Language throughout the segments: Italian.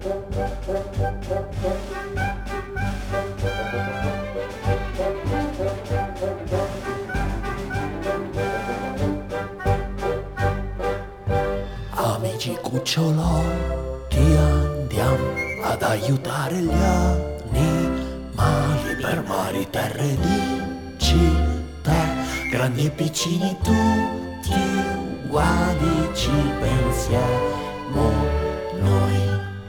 Amici cucciolotti, andiamo ad aiutare gli animali per mari, terre di città, grandi e piccini tutti uguali, ci pensiamo noi.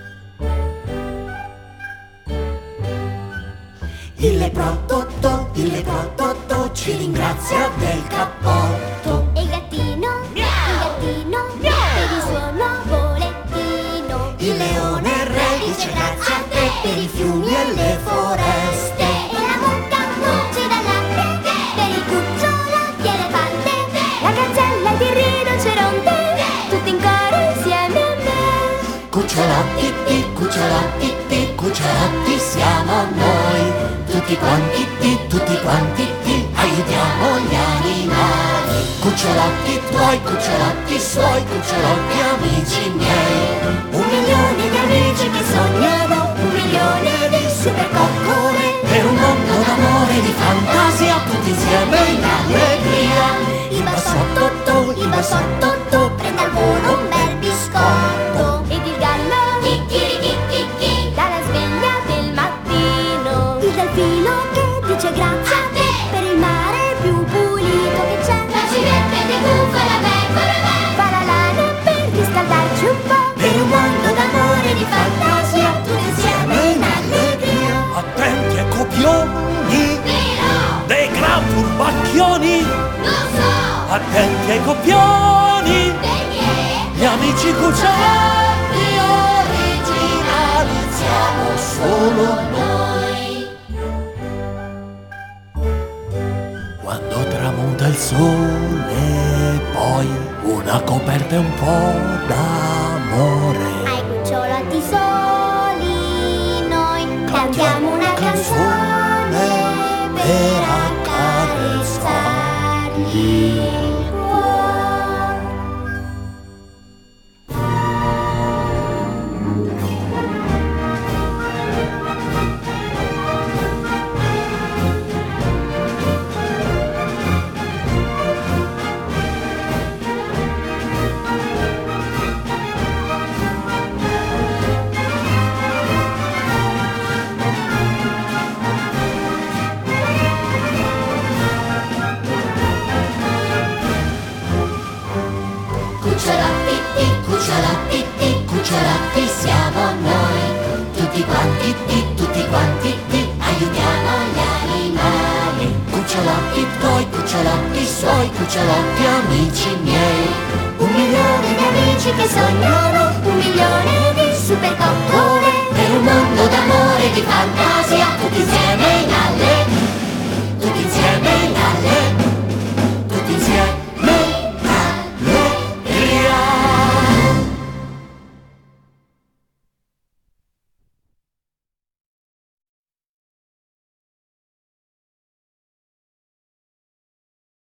Il leprotto ci ringrazia del cappotto. E il gattino per il suo nuovo lettino. Il leone re dice grazie a te per i fiumi e le foreste. E la mucca ci dà latte per il cucciolotti e le patte. La gazzella ed il rinoceronte, tutti in coro insieme a me. Cucciolotti, cucciolotti siamo noi. Tutti quanti aiutiamo gli animali. Cucciolotti tuoi, cucciolotti suoi, cucciolotti amici miei. 1 milione di amici che sognano, 1 milione di supercoccole, per un mondo d'amore e di fantasia, tutti insieme in allegria. Il bassotto prende al volo un bel biscotto. Ed il gallo chicchirichicchi dalla sveglia del mattino. Il delfino che dice grazie a te per il mare più pulito che c'è. La civetta di bufala, fa la lana per riscaldarci un po'. Per un mondo d'amore e di fantasia, tutti insieme in allegria. attenti ai copioni dei gran furbacchioni. Non so Attenti ai copioni, gli amici cucciolotti originali siamo solo noi. Quando tramonta il sole, poi una coperta e un po' d'amore. ai cucciolotti soli noi cantiamo una canzone per accarezzargli il cuore. Cucciolotti siamo noi. Tutti quanti aiutiamo gli animali. Cucciolotti tuoi, cucciolotti suoi, cucciolotti amici miei. 1 milione di amici che sognano, 1 milione di supercoccole, per un mondo d'amore e di fantasia.